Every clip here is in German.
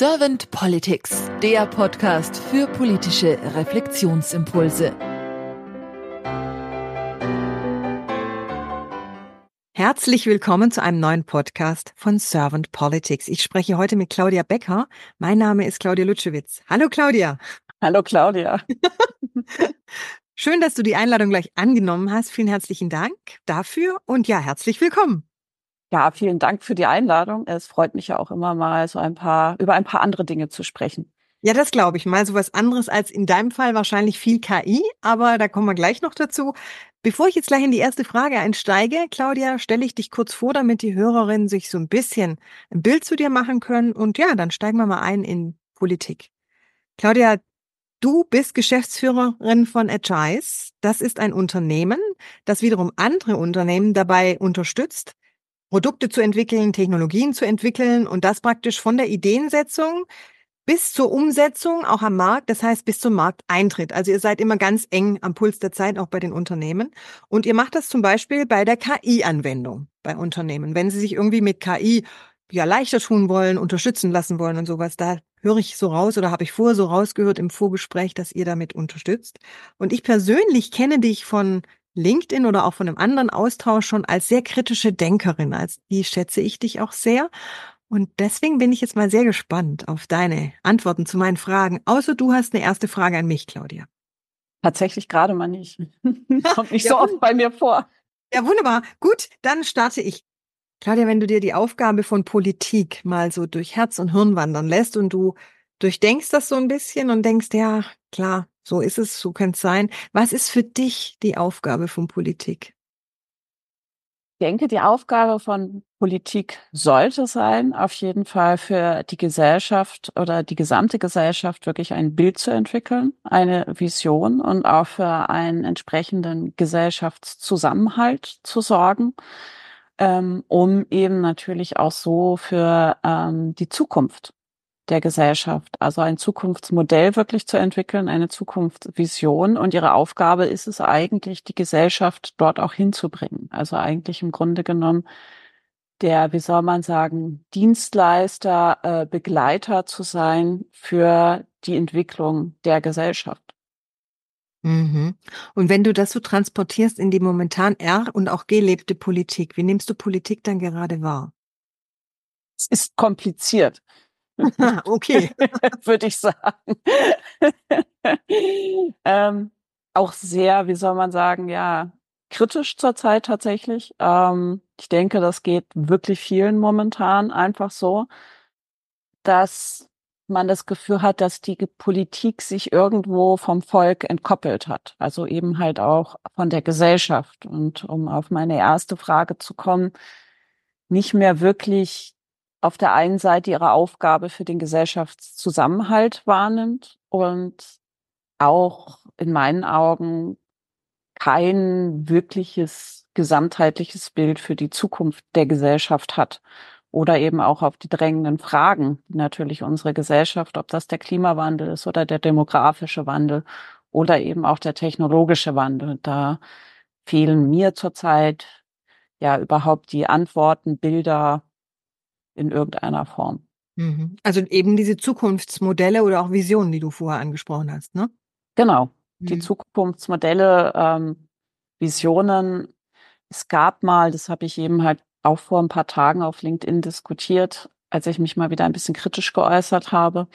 Servant Politics, der Podcast für politische Reflexionsimpulse. Herzlich willkommen zu einem neuen Podcast von Servant Politics. Ich spreche heute mit Claudia Becker. Mein Name ist Claudia Lutschewitz. Hallo Claudia. Hallo Claudia. Schön, dass du die Einladung gleich angenommen hast. Vielen herzlichen Dank dafür und ja, herzlich willkommen. Ja, vielen Dank für die Einladung. Es freut mich ja auch immer mal, über ein paar andere Dinge zu sprechen. Ja, das glaube ich. Mal so was anderes als in deinem Fall wahrscheinlich viel KI, aber da kommen wir gleich noch dazu. Bevor ich jetzt gleich in die erste Frage einsteige, Claudia, stelle ich dich kurz vor, damit die Hörerinnen sich so ein bisschen ein Bild zu dir machen können. Und ja, dann steigen wir mal ein in Politik. Claudia, du bist Geschäftsführerin von Agize. Das ist ein Unternehmen, das wiederum andere Unternehmen dabei unterstützt, Produkte zu entwickeln, Technologien zu entwickeln und das praktisch von der Ideensetzung bis zur Umsetzung, auch am Markt, das heißt bis zum Markteintritt. Also ihr seid immer ganz eng am Puls der Zeit, auch bei den Unternehmen. Und ihr macht das zum Beispiel bei der KI-Anwendung bei Unternehmen. Wenn sie sich irgendwie mit KI ja leichter tun wollen, unterstützen lassen wollen und sowas, da höre ich so raus oder habe ich vorher so rausgehört im Vorgespräch, dass ihr damit unterstützt. Und ich persönlich kenne dich von LinkedIn oder auch von einem anderen Austausch schon als sehr kritische Denkerin. Als die schätze ich dich auch sehr. Und deswegen bin ich jetzt mal sehr gespannt auf deine Antworten zu meinen Fragen. Außer du hast eine erste Frage an mich, Claudia. Tatsächlich gerade mal nicht. Kommt nicht so oft bei mir vor. Ja, wunderbar. Gut, dann starte ich. Claudia, wenn du dir die Aufgabe von Politik mal so durch Herz und Hirn wandern lässt und du durchdenkst das so ein bisschen und denkst, ja, klar, so ist es, so könnte es sein. Was ist für dich die Aufgabe von Politik? Ich denke, die Aufgabe von Politik sollte sein, auf jeden Fall für die Gesellschaft oder die gesamte Gesellschaft wirklich ein Bild zu entwickeln, eine Vision und auch für einen entsprechenden Gesellschaftszusammenhalt zu sorgen, um eben natürlich auch so für die Zukunft der Gesellschaft, also ein Zukunftsmodell wirklich zu entwickeln, eine Zukunftsvision. Und ihre Aufgabe ist es eigentlich, die Gesellschaft dort auch hinzubringen. Also eigentlich im Grunde genommen der, wie soll man sagen, Dienstleister, Begleiter zu sein für die Entwicklung der Gesellschaft. Mhm. Und wenn du das so transportierst in die momentan und auch gelebte Politik, wie nimmst du Politik dann gerade wahr? Es ist kompliziert. Okay. Würde ich sagen. Auch sehr, wie soll man sagen, ja, kritisch zurzeit tatsächlich. Ich denke, das geht wirklich vielen momentan einfach so, dass man das Gefühl hat, dass die Politik sich irgendwo vom Volk entkoppelt hat. Also eben halt auch von der Gesellschaft. Und um auf meine erste Frage zu kommen, nicht mehr wirklich auf der einen Seite ihre Aufgabe für den Gesellschaftszusammenhalt wahrnimmt und auch in meinen Augen kein wirkliches gesamtheitliches Bild für die Zukunft der Gesellschaft hat. Oder eben auch auf die drängenden Fragen, die natürlich unsere Gesellschaft, ob das der Klimawandel ist oder der demografische Wandel oder eben auch der technologische Wandel. Da fehlen mir zurzeit ja überhaupt die Antworten, Bilder in irgendeiner Form. Mhm. Also eben diese Zukunftsmodelle oder auch Visionen, die du vorher angesprochen hast, ne? Genau, die Mhm. Zukunftsmodelle, Visionen. Es gab mal, das habe ich eben halt auch vor ein paar Tagen auf LinkedIn diskutiert, als ich mich mal wieder ein bisschen kritisch geäußert habe.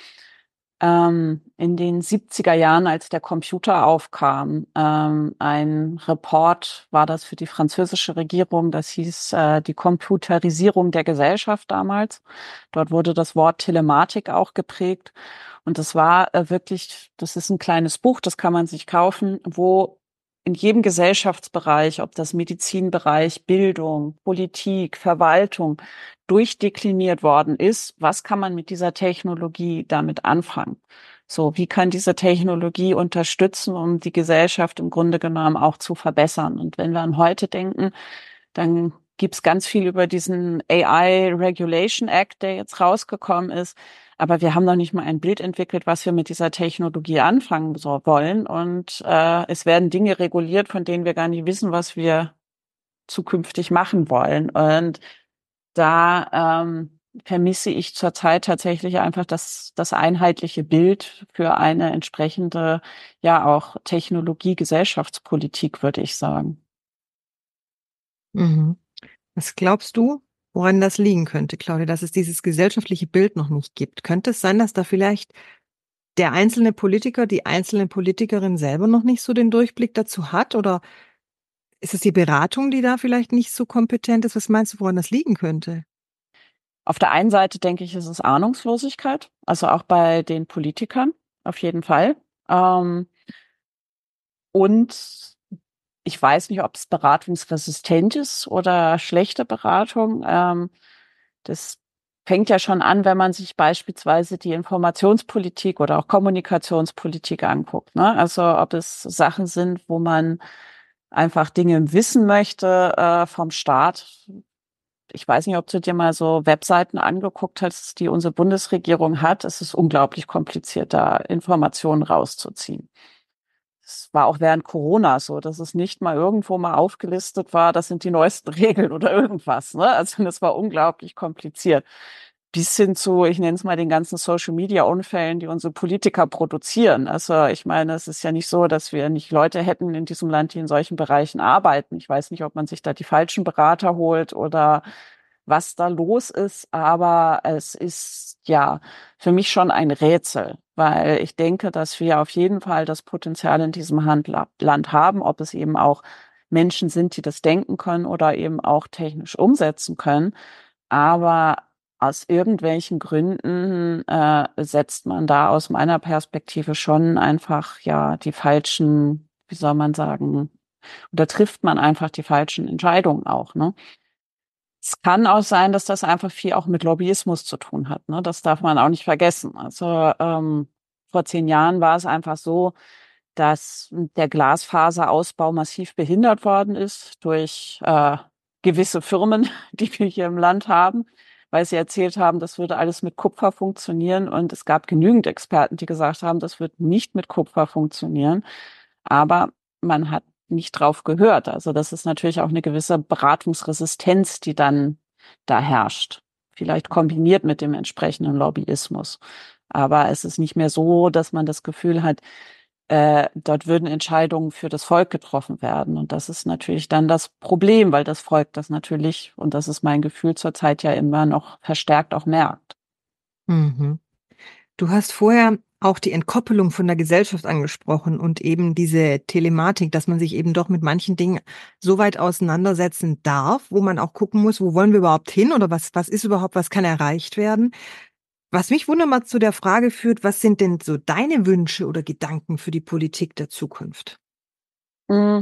In den 70er Jahren, als der Computer aufkam, ein Report war das für die französische Regierung, das hieß die Computerisierung der Gesellschaft damals. Dort wurde das Wort Telematik auch geprägt. Und das war wirklich, das ist ein kleines Buch, das kann man sich kaufen, wo in jedem Gesellschaftsbereich, ob das Medizinbereich, Bildung, Politik, Verwaltung, durchdekliniert worden ist, was kann man mit dieser Technologie damit anfangen? So, wie kann diese Technologie unterstützen, um die Gesellschaft im Grunde genommen auch zu verbessern? Und wenn wir an heute denken, dann gibt's ganz viel über diesen AI Regulation Act, der jetzt rausgekommen ist. Aber wir haben noch nicht mal ein Bild entwickelt, was wir mit dieser Technologie anfangen wollen. Und es werden Dinge reguliert, von denen wir gar nicht wissen, was wir zukünftig machen wollen. Und da vermisse ich zurzeit tatsächlich einfach das einheitliche Bild für eine entsprechende, ja auch Technologie-Gesellschaftspolitik, würde ich sagen. Mhm. Was glaubst du, woran das liegen könnte, Claudia, dass es dieses gesellschaftliche Bild noch nicht gibt? Könnte es sein, dass da vielleicht der einzelne Politiker, die einzelne Politikerin selber noch nicht so den Durchblick dazu hat? Oder ist es die Beratung, die da vielleicht nicht so kompetent ist? Was meinst du, woran das liegen könnte? Auf der einen Seite denke ich, ist es Ahnungslosigkeit, also auch bei den Politikern, auf jeden Fall. Und ich weiß nicht, ob es beratungsresistent ist oder schlechte Beratung. Das fängt ja schon an, wenn man sich beispielsweise die Informationspolitik oder auch Kommunikationspolitik anguckt, ne? Also ob es Sachen sind, wo man einfach Dinge wissen möchte vom Staat. Ich weiß nicht, ob du dir mal so Webseiten angeguckt hast, die unsere Bundesregierung hat. Es ist unglaublich kompliziert, da Informationen rauszuziehen. Es war auch während Corona so, dass es nicht mal irgendwo mal aufgelistet war, das sind die neuesten Regeln oder irgendwas, ne? Also das war unglaublich kompliziert. Bis hin zu, ich nenne es mal, den ganzen Social-Media-Unfällen, die unsere Politiker produzieren. Also ich meine, es ist ja nicht so, dass wir nicht Leute hätten in diesem Land, die in solchen Bereichen arbeiten. Ich weiß nicht, ob man sich da die falschen Berater holt oder was da los ist, aber es ist ja für mich schon ein Rätsel, weil ich denke, dass wir auf jeden Fall das Potenzial in diesem Land haben, ob es eben auch Menschen sind, die das denken können oder eben auch technisch umsetzen können. Aber aus irgendwelchen Gründen setzt man da aus meiner Perspektive schon einfach ja die falschen, wie soll man sagen, oder trifft man einfach die falschen Entscheidungen auch, ne? Es kann auch sein, dass das einfach viel auch mit Lobbyismus zu tun hat, ne? Das darf man auch nicht vergessen. Also vor 10 Jahren war es einfach so, dass der Glasfaserausbau massiv behindert worden ist durch gewisse Firmen, die wir hier im Land haben, weil sie erzählt haben, das würde alles mit Kupfer funktionieren. Und es gab genügend Experten, die gesagt haben, das wird nicht mit Kupfer funktionieren. Aber man hat nicht drauf gehört. Also das ist natürlich auch eine gewisse Beratungsresistenz, die dann da herrscht. Vielleicht kombiniert mit dem entsprechenden Lobbyismus. Aber es ist nicht mehr so, dass man das Gefühl hat, dort würden Entscheidungen für das Volk getroffen werden. Und das ist natürlich dann das Problem, weil das Volk das natürlich, und das ist mein Gefühl zurzeit ja immer noch verstärkt auch merkt. Mhm. Du hast vorher auch die Entkoppelung von der Gesellschaft angesprochen und eben diese Telematik, dass man sich eben doch mit manchen Dingen so weit auseinandersetzen darf, wo man auch gucken muss, wo wollen wir überhaupt hin oder was ist überhaupt, was kann erreicht werden. Was mich wunderbar zu der Frage führt, was sind denn so deine Wünsche oder Gedanken für die Politik der Zukunft? Mm,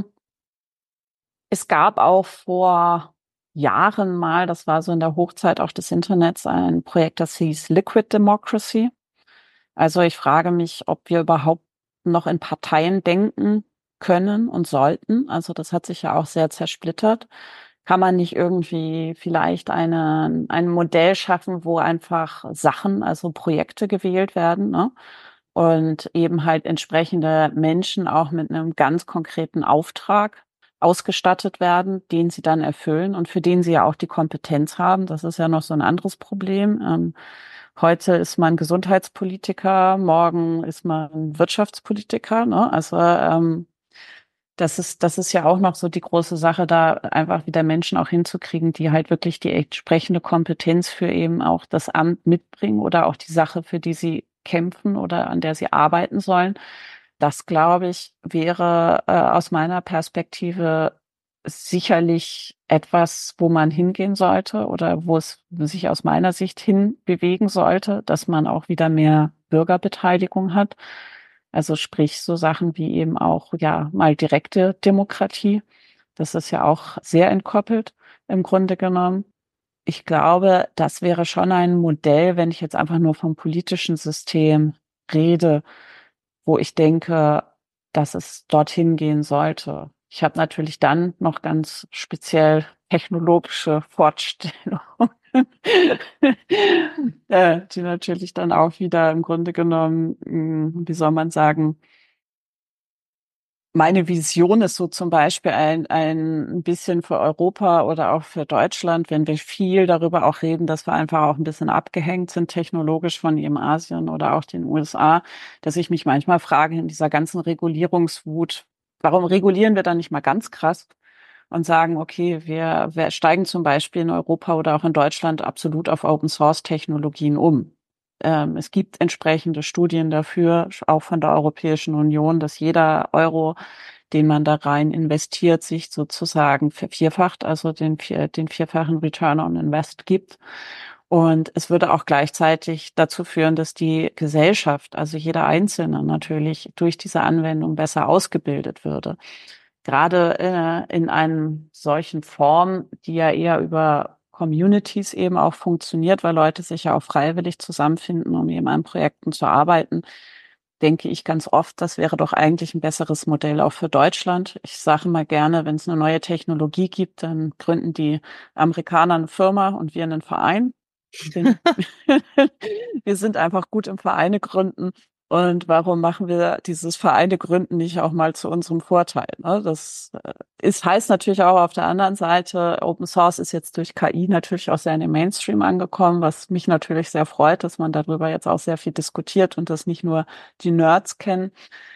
Es gab auch vor Jahren mal, das war so in der Hochzeit auch des Internets, ein Projekt, das hieß Liquid Democracy. Also ich frage mich, ob wir überhaupt noch in Parteien denken können und sollten. Also das hat sich ja auch sehr zersplittert. Kann man nicht irgendwie vielleicht ein Modell schaffen, wo einfach Sachen, also Projekte gewählt werden, ne? Und eben halt entsprechende Menschen auch mit einem ganz konkreten Auftrag ausgestattet werden, den sie dann erfüllen und für den sie ja auch die Kompetenz haben. Das ist ja noch so ein anderes Problem. Heute ist man Gesundheitspolitiker, morgen ist man Wirtschaftspolitiker, ne? Also das ist ja auch noch so die große Sache, da einfach wieder Menschen auch hinzukriegen, die halt wirklich die entsprechende Kompetenz für eben auch das Amt mitbringen oder auch die Sache, für die sie kämpfen oder an der sie arbeiten sollen. Das, glaube ich, wäre aus meiner Perspektive sicherlich etwas, wo man hingehen sollte oder wo es sich aus meiner Sicht hin bewegen sollte, dass man auch wieder mehr Bürgerbeteiligung hat. Also sprich so Sachen wie eben auch ja mal direkte Demokratie. Das ist ja auch sehr entkoppelt im Grunde genommen. Ich glaube, das wäre schon ein Modell, wenn ich jetzt einfach nur vom politischen System rede, wo ich denke, dass es dorthin gehen sollte. Ich habe natürlich dann noch ganz speziell technologische Fortstellungen, die natürlich dann auch wieder im Grunde genommen, wie soll man sagen, Meine Vision ist so zum Beispiel ein bisschen für Europa oder auch für Deutschland, wenn wir viel darüber auch reden, dass wir einfach auch ein bisschen abgehängt sind technologisch von eben Asien oder auch den USA, dass ich mich manchmal frage in dieser ganzen Regulierungswut, warum regulieren wir da nicht mal ganz krass und sagen, okay, wir steigen zum Beispiel in Europa oder auch in Deutschland absolut auf Open-Source-Technologien um. Es gibt entsprechende Studien dafür, auch von der Europäischen Union, dass jeder Euro, den man da rein investiert, sich sozusagen vervierfacht, also den vierfachen Return on Invest gibt. Und es würde auch gleichzeitig dazu führen, dass die Gesellschaft, also jeder Einzelne natürlich durch diese Anwendung besser ausgebildet würde. Gerade in einem solchen Form, die ja eher über Communities eben auch funktioniert, weil Leute sich ja auch freiwillig zusammenfinden, um eben an Projekten zu arbeiten, denke ich ganz oft, das wäre doch eigentlich ein besseres Modell auch für Deutschland. Ich sage mal gerne, wenn es eine neue Technologie gibt, dann gründen die Amerikaner eine Firma und wir einen Verein. Wir sind einfach gut im Vereine gründen. Und warum machen wir dieses Vereine gründen nicht auch mal zu unserem Vorteil? Ne? Das heißt natürlich auch auf der anderen Seite, Open Source ist jetzt durch KI natürlich auch sehr in den Mainstream angekommen, was mich natürlich sehr freut, dass man darüber jetzt auch sehr viel diskutiert und das nicht nur die Nerds kennen.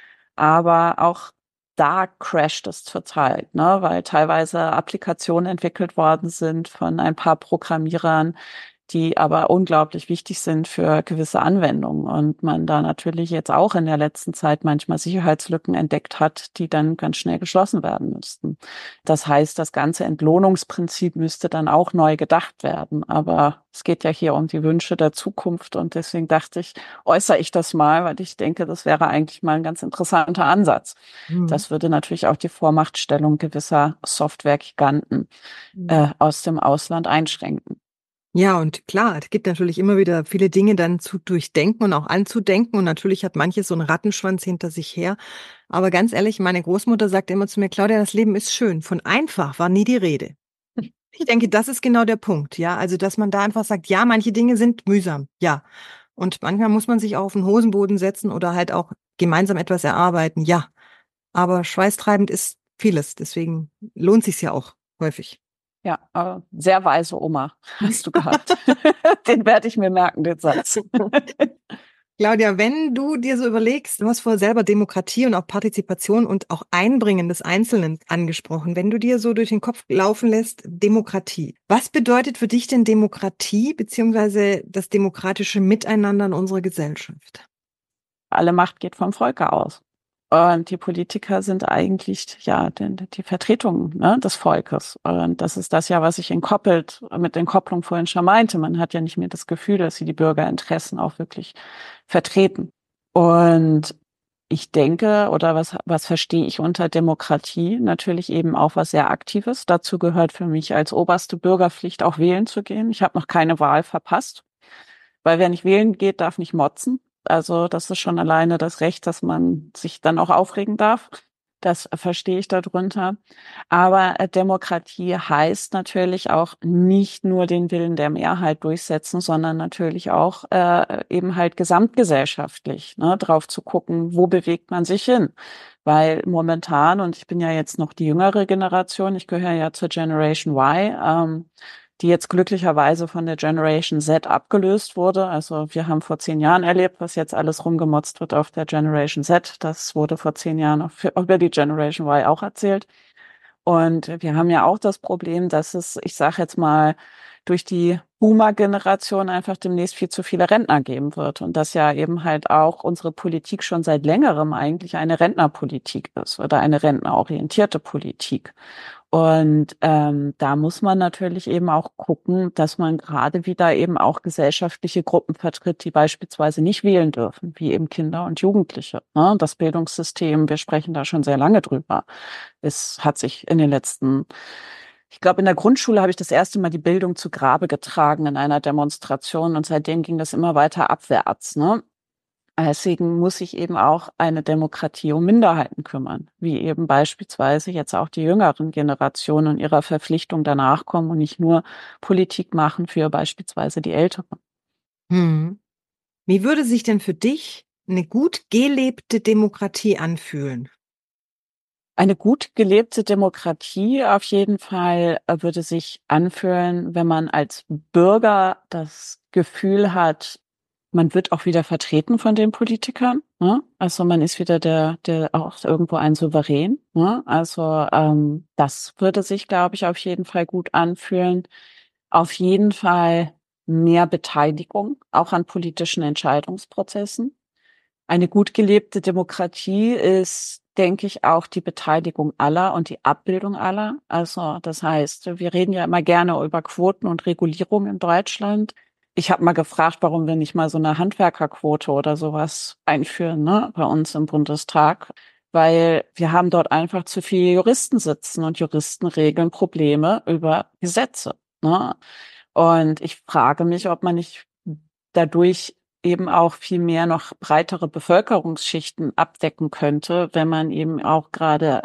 Aber auch da crasht es zurzeit, ne? Weil teilweise Applikationen entwickelt worden sind von ein paar Programmierern, die aber unglaublich wichtig sind für gewisse Anwendungen und man da natürlich jetzt auch in der letzten Zeit manchmal Sicherheitslücken entdeckt hat, die dann ganz schnell geschlossen werden müssten. Das heißt, das ganze Entlohnungsprinzip müsste dann auch neu gedacht werden. Aber es geht ja hier um die Wünsche der Zukunft und deswegen dachte ich, äußere ich das mal, weil ich denke, das wäre eigentlich mal ein ganz interessanter Ansatz. Mhm. Das würde natürlich auch die Vormachtstellung gewisser Softwaregiganten aus dem Ausland einschränken. Ja, und klar, es gibt natürlich immer wieder viele Dinge dann zu durchdenken und auch anzudenken. Und natürlich hat manches so einen Rattenschwanz hinter sich her. Aber ganz ehrlich, meine Großmutter sagt immer zu mir, Claudia, das Leben ist schön. Von einfach war nie die Rede. Ich denke, das ist genau der Punkt, ja. Also, dass man da einfach sagt, ja, manche Dinge sind mühsam, ja. Und manchmal muss man sich auch auf den Hosenboden setzen oder halt auch gemeinsam etwas erarbeiten, ja. Aber schweißtreibend ist vieles. Deswegen lohnt sich's ja auch häufig. Ja, sehr weise Oma hast du gehabt. Den werde ich mir merken, den Satz. Claudia, wenn du dir so überlegst, du hast vorher selber Demokratie und auch Partizipation und auch Einbringen des Einzelnen angesprochen. Wenn du dir so durch den Kopf laufen lässt, Demokratie. Was bedeutet für dich denn Demokratie beziehungsweise das demokratische Miteinander in unserer Gesellschaft? Alle Macht geht vom Volke aus. Und die Politiker sind eigentlich ja die Vertretung, ne, des Volkes. Und das ist das ja, was ich mit Entkopplung vorhin schon meinte. Man hat ja nicht mehr das Gefühl, dass sie die Bürgerinteressen auch wirklich vertreten. Und ich denke, oder was verstehe ich unter Demokratie? Natürlich eben auch was sehr Aktives. Dazu gehört für mich als oberste Bürgerpflicht auch wählen zu gehen. Ich habe noch keine Wahl verpasst, weil wer nicht wählen geht, darf nicht motzen. Also das ist schon alleine das Recht, dass man sich dann auch aufregen darf. Das verstehe ich darunter. Aber Demokratie heißt natürlich auch nicht nur den Willen der Mehrheit durchsetzen, sondern natürlich auch eben halt gesamtgesellschaftlich, ne, drauf zu gucken, wo bewegt man sich hin. Weil momentan, und ich bin ja jetzt noch die jüngere Generation, ich gehöre ja zur Generation Y, die jetzt glücklicherweise von der Generation Z abgelöst wurde. Also wir haben vor 10 Jahren erlebt, was jetzt alles rumgemotzt wird auf der Generation Z. Das wurde vor 10 Jahren über die Generation Y auch erzählt. Und wir haben ja auch das Problem, dass es, ich sage jetzt mal, durch die Boomer-Generation einfach demnächst viel zu viele Rentner geben wird. Und dass ja eben halt auch unsere Politik schon seit längerem eigentlich eine Rentnerpolitik ist oder eine rentnerorientierte Politik. Und da muss man natürlich eben auch gucken, dass man gerade wieder eben auch gesellschaftliche Gruppen vertritt, die beispielsweise nicht wählen dürfen, wie eben Kinder und Jugendliche. Ne? Das Bildungssystem, wir sprechen da schon sehr lange drüber. Es hat sich ich glaube, in der Grundschule habe ich das erste Mal die Bildung zu Grabe getragen in einer Demonstration und seitdem ging das immer weiter abwärts. Ne? Deswegen muss sich eben auch eine Demokratie um Minderheiten kümmern, wie eben beispielsweise jetzt auch die jüngeren Generationen und ihrer Verpflichtung danach kommen und nicht nur Politik machen für beispielsweise die Älteren. Hm. Wie würde sich denn für dich eine gut gelebte Demokratie anfühlen? Eine gut gelebte Demokratie auf jeden Fall würde sich anfühlen, wenn man als Bürger das Gefühl hat, man wird auch wieder vertreten von den Politikern, ne? Also man ist wieder der auch irgendwo ein Souverän, ne? Also das würde sich, glaube ich, auf jeden Fall gut anfühlen. Auf jeden Fall mehr Beteiligung, auch an politischen Entscheidungsprozessen. Eine gut gelebte Demokratie ist, denke ich, auch die Beteiligung aller und die Abbildung aller. Also das heißt, wir reden ja immer gerne über Quoten und Regulierung in Deutschland. Ich habe mal gefragt, warum wir nicht mal so eine Handwerkerquote oder sowas einführen, ne, bei uns im Bundestag. Weil wir haben dort einfach zu viele Juristen sitzen und Juristen regeln Probleme über Gesetze, ne? Und ich frage mich, ob man nicht dadurch eben auch viel mehr noch breitere Bevölkerungsschichten abdecken könnte, wenn man eben auch gerade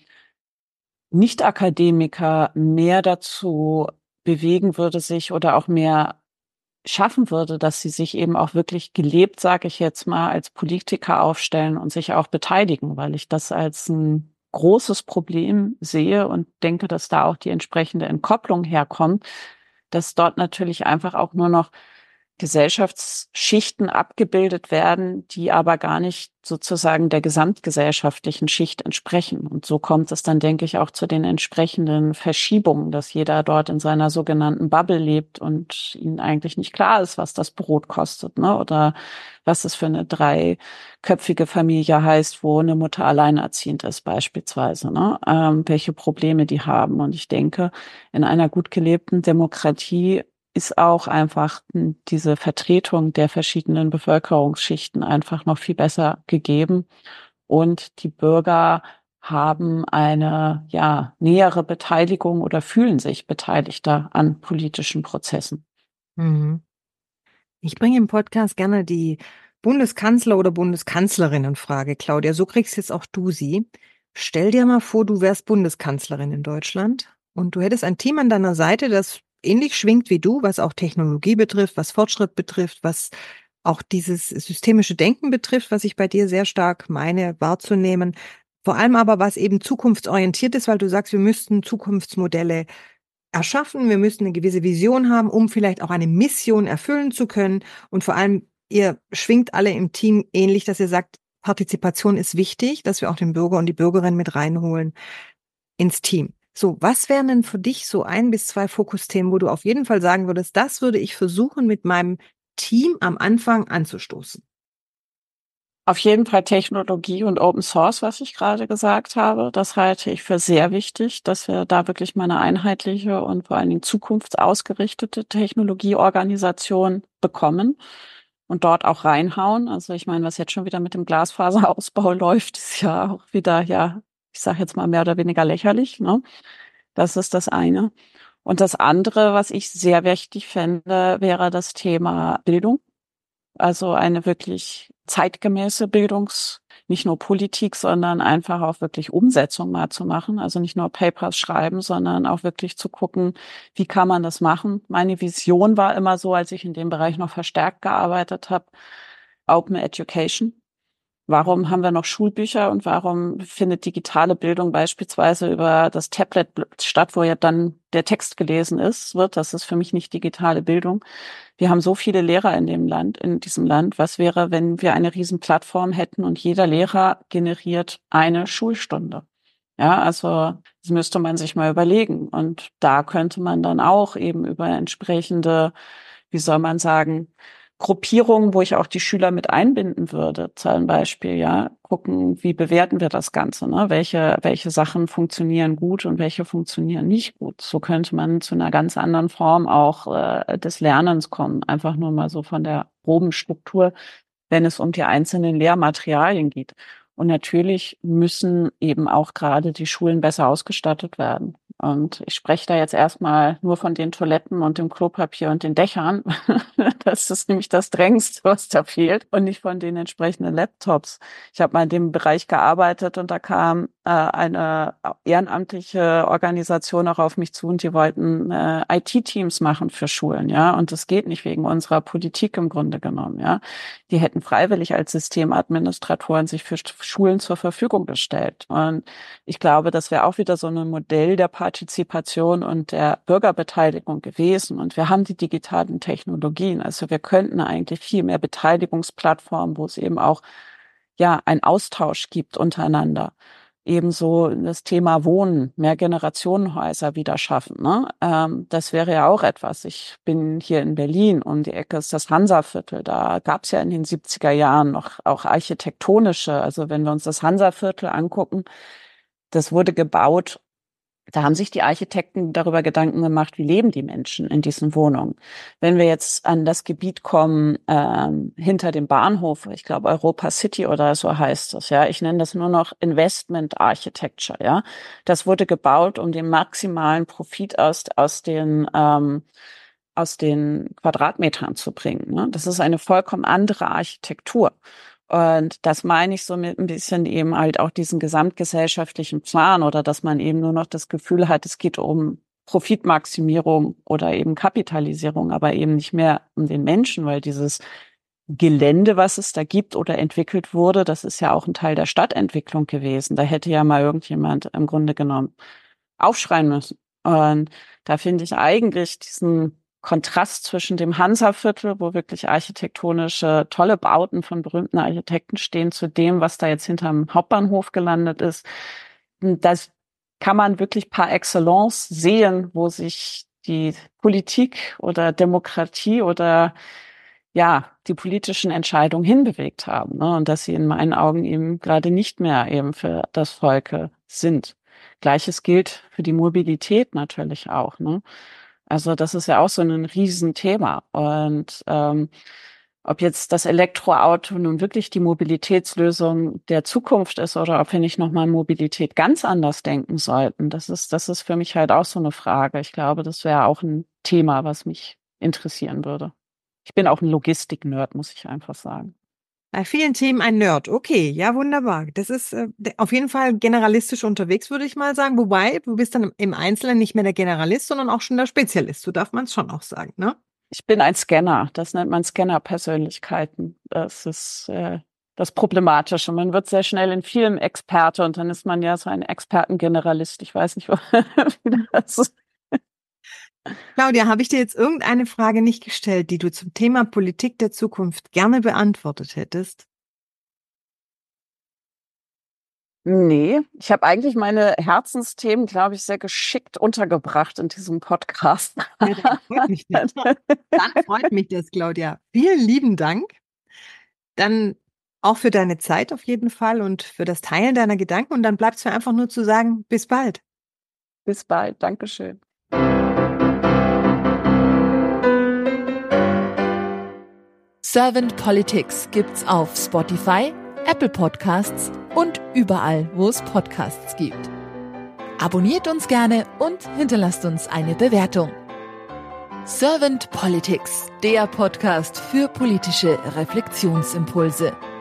Nicht-Akademiker mehr dazu bewegen würde, sich oder auch mehr schaffen würde, dass sie sich eben auch wirklich gelebt, sage ich jetzt mal, als Politiker aufstellen und sich auch beteiligen, weil ich das als ein großes Problem sehe und denke, dass da auch die entsprechende Entkopplung herkommt, dass dort natürlich einfach auch nur noch Gesellschaftsschichten abgebildet werden, die aber gar nicht sozusagen der gesamtgesellschaftlichen Schicht entsprechen. Und so kommt es dann, denke ich, auch zu den entsprechenden Verschiebungen, dass jeder dort in seiner sogenannten Bubble lebt und ihnen eigentlich nicht klar ist, was das Brot kostet, ne? Oder was es für eine dreiköpfige Familie heißt, wo eine Mutter alleinerziehend ist beispielsweise, ne? Welche Probleme die haben. Und ich denke, in einer gut gelebten Demokratie ist auch einfach diese Vertretung der verschiedenen Bevölkerungsschichten einfach noch viel besser gegeben. Und die Bürger haben eine, ja, nähere Beteiligung oder fühlen sich beteiligter an politischen Prozessen. Mhm. Ich bringe im Podcast gerne die Bundeskanzler oder Bundeskanzlerin in Frage, Claudia. So kriegst jetzt auch du sie. Stell dir mal vor, du wärst Bundeskanzlerin in Deutschland und du hättest ein Team an deiner Seite, das ähnlich schwingt wie du, was auch Technologie betrifft, was Fortschritt betrifft, was auch dieses systemische Denken betrifft, was ich bei dir sehr stark meine wahrzunehmen. Vor allem aber, was eben zukunftsorientiert ist, weil du sagst, wir müssten Zukunftsmodelle erschaffen. Wir müssen eine gewisse Vision haben, um vielleicht auch eine Mission erfüllen zu können. Und vor allem, ihr schwingt alle im Team ähnlich, dass ihr sagt, Partizipation ist wichtig, dass wir auch den Bürger und die Bürgerin mit reinholen ins Team. So, was wären denn für dich so 1 bis 2 Fokusthemen, wo du auf jeden Fall sagen würdest, das würde ich versuchen, mit meinem Team am Anfang anzustoßen? Auf jeden Fall Technologie und Open Source, was ich gerade gesagt habe. Das halte ich für sehr wichtig, dass wir da wirklich mal eine einheitliche und vor allen Dingen zukunftsausgerichtete Technologieorganisation bekommen und dort auch reinhauen. Also ich meine, was jetzt schon wieder mit dem Glasfaserausbau läuft, ist ja auch wieder, ja, ich sage jetzt mal mehr oder weniger lächerlich, ne? Das ist das eine. Und das andere, was ich sehr wichtig fände, wäre das Thema Bildung. Also eine wirklich zeitgemäße nicht nur Politik, sondern einfach auch wirklich Umsetzung mal zu machen. Also nicht nur Papers schreiben, sondern auch wirklich zu gucken, wie kann man das machen. Meine Vision war immer so, als ich in dem Bereich noch verstärkt gearbeitet habe, Open Education. Warum haben wir noch Schulbücher und warum findet digitale Bildung beispielsweise über das Tablet statt, wo ja dann der Text gelesen wird? Das ist für mich nicht digitale Bildung. Wir haben so viele Lehrer in diesem Land. Was wäre, wenn wir eine riesen Plattform hätten und jeder Lehrer generiert eine Schulstunde? Ja, also das müsste man sich mal überlegen. Und da könnte man dann auch eben über entsprechende, wie soll man sagen, Gruppierungen, wo ich auch die Schüler mit einbinden würde, zum Beispiel, ja, gucken, wie bewerten wir das Ganze, ne? Welche Sachen funktionieren gut und welche funktionieren nicht gut. So könnte man zu einer ganz anderen Form auch des Lernens kommen, einfach nur mal so von der groben Struktur, wenn es um die einzelnen Lehrmaterialien geht. Und natürlich müssen eben auch gerade die Schulen besser ausgestattet werden. Und ich spreche da jetzt erstmal nur von den Toiletten und dem Klopapier und den Dächern. Das ist nämlich das Drängendste, was da fehlt. Und nicht von den entsprechenden Laptops. Ich habe mal in dem Bereich gearbeitet und da kam eine ehrenamtliche Organisation auch auf mich zu und die wollten IT-Teams machen für Schulen, ja. Und das geht nicht wegen unserer Politik im Grunde genommen, ja. Die hätten freiwillig als Systemadministratoren sich für Schulen zur Verfügung gestellt. Und ich glaube, das wäre auch wieder so ein Modell der Partizipation und der Bürgerbeteiligung gewesen. Und wir haben die digitalen Technologien. Also wir könnten eigentlich viel mehr Beteiligungsplattformen, wo es eben auch einen Austausch gibt untereinander. Ebenso das Thema Wohnen, Mehrgenerationenhäuser wieder schaffen. Ne? Das wäre ja auch etwas. Ich bin hier in Berlin, um die Ecke ist das Hansaviertel. Da gab es ja in den 70er Jahren noch auch architektonische, also wenn wir uns das Hansaviertel angucken, das wurde gebaut. Da haben sich die Architekten darüber Gedanken gemacht, wie leben die Menschen in diesen Wohnungen. Wenn wir jetzt an das Gebiet kommen, hinter dem Bahnhof, ich glaube Europa City oder so heißt es, ja. Ich nenne das nur noch Investment Architecture, ja. Das wurde gebaut, um den maximalen Profit aus den Quadratmetern zu bringen. Ne? Das ist eine vollkommen andere Architektur. Und das meine ich so mit ein bisschen eben halt auch diesen gesamtgesellschaftlichen Plan oder dass man eben nur noch das Gefühl hat, es geht um Profitmaximierung oder eben Kapitalisierung, aber eben nicht mehr um den Menschen, weil dieses Gelände, was es da gibt oder entwickelt wurde, das ist ja auch ein Teil der Stadtentwicklung gewesen. Da hätte ja mal irgendjemand im Grunde genommen aufschreien müssen. Und da finde ich eigentlich diesen Kontrast zwischen dem Hansaviertel, wo wirklich architektonische tolle Bauten von berühmten Architekten stehen, zu dem, was da jetzt hinterm Hauptbahnhof gelandet ist. Das kann man wirklich par excellence sehen, wo sich die Politik oder Demokratie oder die politischen Entscheidungen hinbewegt haben. Ne? Und dass sie in meinen Augen eben gerade nicht mehr eben für das Volk sind. Gleiches gilt für die Mobilität natürlich auch. Ne? Also das ist ja auch so ein Riesenthema. Und ob jetzt das Elektroauto nun wirklich die Mobilitätslösung der Zukunft ist oder ob wir nicht nochmal Mobilität ganz anders denken sollten, das ist für mich halt auch so eine Frage. Ich glaube, das wäre auch ein Thema, was mich interessieren würde. Ich bin auch ein Logistik-Nerd, muss ich einfach sagen. Bei vielen Themen ein Nerd. Okay, ja, wunderbar. Das ist auf jeden Fall generalistisch unterwegs, würde ich mal sagen. Wobei, du bist dann im Einzelnen nicht mehr der Generalist, sondern auch schon der Spezialist. So darf man es schon auch sagen, ne? Ich bin ein Scanner. Das nennt man Scanner-Persönlichkeiten. Das ist das Problematische. Man wird sehr schnell in vielem Experte und dann ist man ja so ein Expertengeneralist. Ich weiß nicht, wie das ist. Claudia, habe ich dir jetzt irgendeine Frage nicht gestellt, die du zum Thema Politik der Zukunft gerne beantwortet hättest? Nee, ich habe eigentlich meine Herzensthemen, glaube ich, sehr geschickt untergebracht in diesem Podcast. Ja, dann freut mich das. Dann freut mich das, Claudia. Vielen lieben Dank. Dann auch für deine Zeit auf jeden Fall und für das Teilen deiner Gedanken. Und dann bleibt es mir einfach nur zu sagen, bis bald. Bis bald. Dankeschön. Servant Politics gibt's auf Spotify, Apple Podcasts und überall, wo es Podcasts gibt. Abonniert uns gerne und hinterlasst uns eine Bewertung. Servant Politics, der Podcast für politische Reflexionsimpulse.